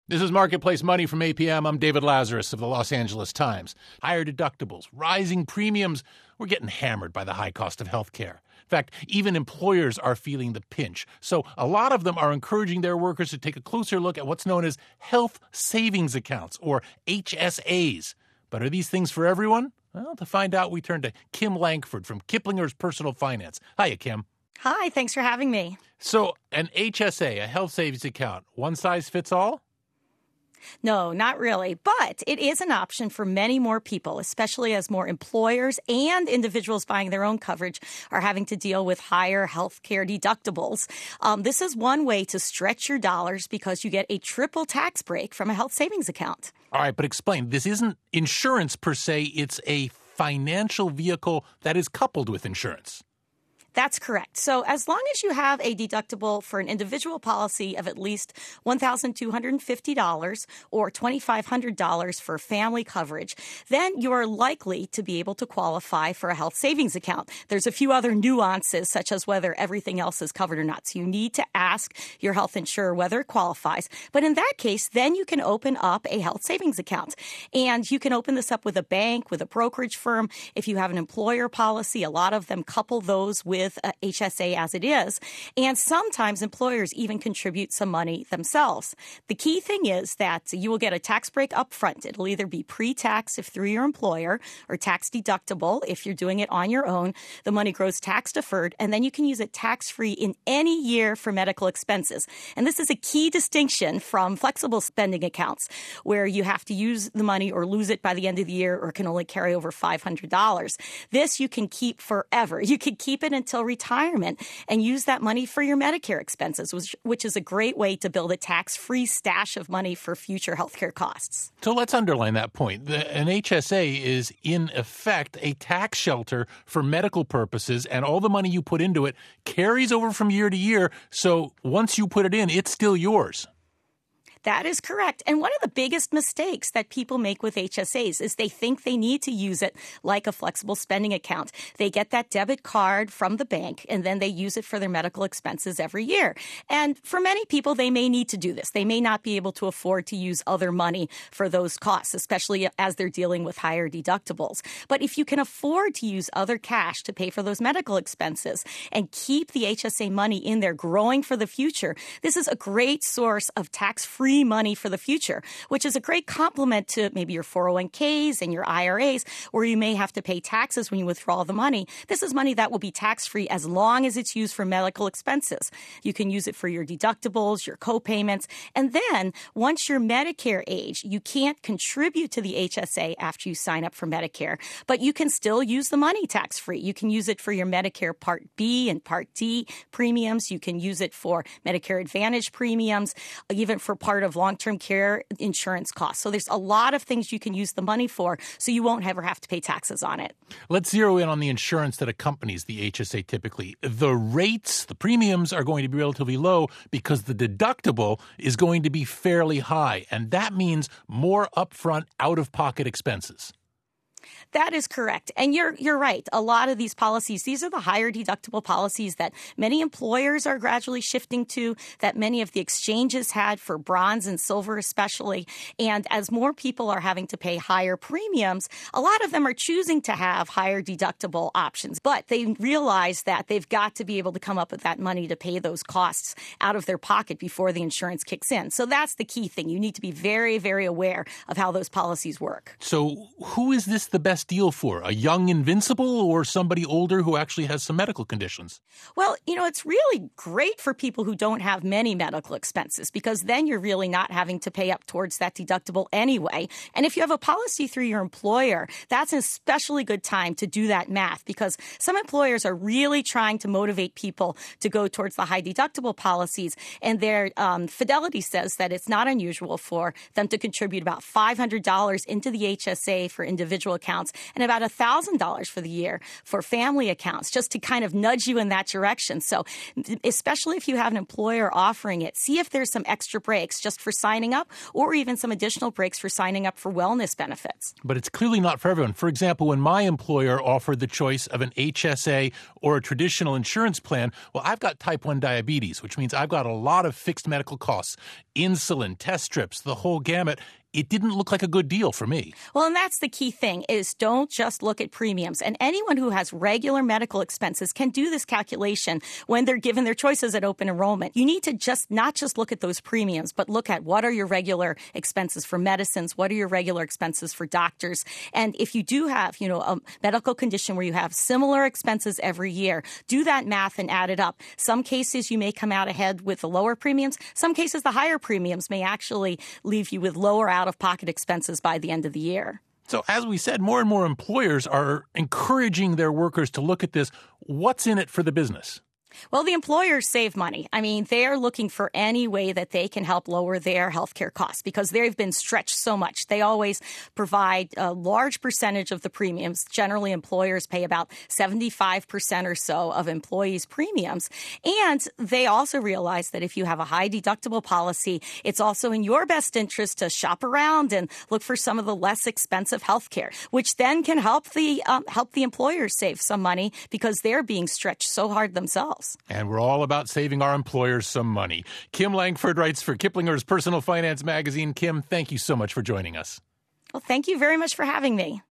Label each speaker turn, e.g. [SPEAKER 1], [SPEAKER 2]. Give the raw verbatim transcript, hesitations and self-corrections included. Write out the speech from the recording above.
[SPEAKER 1] This is Marketplace Money from A P M. I'm David Lazarus of the Los Angeles Times. Higher deductibles, rising premiums. We're getting hammered by the high cost of health care. In fact, even employers are feeling the pinch. So a lot of them are encouraging their workers to take a closer look at what's known as health savings accounts, or H S As. But are these things for everyone? Well, to find out, we turn to Kim Lankford from Kiplinger's Personal Finance. Hiya, Kim.
[SPEAKER 2] Hi, thanks for having me.
[SPEAKER 1] So an H S A, a health savings account, one size fits all?
[SPEAKER 2] No, not really. But it is an option for many more people, especially as more employers and individuals buying their own coverage are having to deal with higher health care deductibles. Um, this is one way to stretch your dollars because you get a triple tax break from a health savings account.
[SPEAKER 1] All right, but explain. This isn't insurance per se. It's a financial vehicle that is coupled with insurance.
[SPEAKER 2] That's correct. So as long as you have a deductible for an individual policy of at least one thousand two hundred fifty dollars or two thousand five hundred dollars for family coverage, then you are likely to be able to qualify for a health savings account. There's a few other nuances, such as whether everything else is covered or not. So you need to ask your health insurer whether it qualifies. But in that case, then you can open up a health savings account. And you can open this up with a bank, with a brokerage firm. If you have an employer policy, a lot of them couple those with with H S A as it is, and sometimes employers even contribute some money themselves. The key thing is that you will get a tax break up front. It'll either be pre-tax if through your employer or tax deductible if you're doing it on your own. The money grows tax deferred, and then you can use it tax-free in any year for medical expenses. And this is a key distinction from flexible spending accounts where you have to use the money or lose it by the end of the year or can only carry over five hundred dollars. This you can keep forever. You can keep it until retirement and use that money for your Medicare expenses, which, which is a great way to build a tax-free stash of money for future healthcare costs.
[SPEAKER 1] So let's underline that point. The, an H S A is, in effect, a tax shelter for medical purposes, and all the money you put into it carries over from year to year. So once you put it in, it's still yours.
[SPEAKER 2] That is correct. And one of the biggest mistakes that people make with H S As is they think they need to use it like a flexible spending account. They get that debit card from the bank, and then they use it for their medical expenses every year. And for many people, they may need to do this. They may not be able to afford to use other money for those costs, especially as they're dealing with higher deductibles. But if you can afford to use other cash to pay for those medical expenses and keep the H S A money in there growing for the future, this is a great source of tax-free money for the future, which is a great complement to maybe your four oh one k's and your I R As, where you may have to pay taxes when you withdraw the money. This is money that will be tax-free as long as it's used for medical expenses. You can use it for your deductibles, your co-payments, and then once you're Medicare age, you can't contribute to the H S A after you sign up for Medicare, but you can still use the money tax-free. You can use it for your Medicare Part B and Part D premiums. You can use it for Medicare Advantage premiums, even for part of long-term care insurance costs. So there's a lot of things you can use the money for, so you won't ever have to pay taxes on it.
[SPEAKER 1] Let's zero in on the insurance that accompanies the H S A typically. The rates, the premiums are going to be relatively low because the deductible is going to be fairly high, and that means more upfront out-of-pocket expenses.
[SPEAKER 2] That is correct. And you're you're right. A lot of these policies, these are the higher deductible policies that many employers are gradually shifting to, that many of the exchanges had for bronze and silver especially. And as more people are having to pay higher premiums, a lot of them are choosing to have higher deductible options. But they realize that they've got to be able to come up with that money to pay those costs out of their pocket before the insurance kicks in. So that's the key thing. You need to be very, very aware of how those policies work.
[SPEAKER 1] So who is this the best deal for? A young invincible or somebody older who actually has some medical conditions?
[SPEAKER 2] Well, you know, it's really great for people who don't have many medical expenses because then you're really not having to pay up towards that deductible anyway. And if you have a policy through your employer, that's an especially good time to do that math because some employers are really trying to motivate people to go towards the high deductible policies. And their um, Fidelity says that it's not unusual for them to contribute about five hundred dollars into the H S A for individual accounts accounts and about one thousand dollars for the year for family accounts, just to kind of nudge you in that direction. So especially if you have an employer offering it, see if there's some extra breaks just for signing up or even some additional breaks for signing up for wellness benefits.
[SPEAKER 1] But it's clearly not for everyone. For example, when my employer offered the choice of an H S A or a traditional insurance plan, well, I've got type one diabetes, which means I've got a lot of fixed medical costs, insulin, test strips, the whole gamut. It didn't look like a good deal for me.
[SPEAKER 2] Well, and that's the key thing is don't just look at premiums. And anyone who has regular medical expenses can do this calculation when they're given their choices at open enrollment. You need to just not just look at those premiums, but look at what are your regular expenses for medicines, what are your regular expenses for doctors. And if you do have, you know, a medical condition where you have similar expenses every year, do that math and add it up. Some cases you may come out ahead with the lower premiums. Some cases the higher premiums may actually leave you with lower out-of-pocket expenses by the end of the year.
[SPEAKER 1] So as we said, more and more employers are encouraging their workers to look at this. What's in it for the business?
[SPEAKER 2] Well, the employers save money. I mean, they are looking for any way that they can help lower their healthcare costs because they've been stretched so much. They always provide a large percentage of the premiums. Generally, employers pay about seventy-five percent or so of employees' premiums. And they also realize that if you have a high deductible policy, it's also in your best interest to shop around and look for some of the less expensive healthcare, which then can help the um, help the employers save some money because they're being stretched so hard themselves.
[SPEAKER 1] And we're all about saving our employers some money. Kim Langford writes for Kiplinger's Personal Finance Magazine. Kim, thank you so much for joining us.
[SPEAKER 2] Well, thank you very much for having me.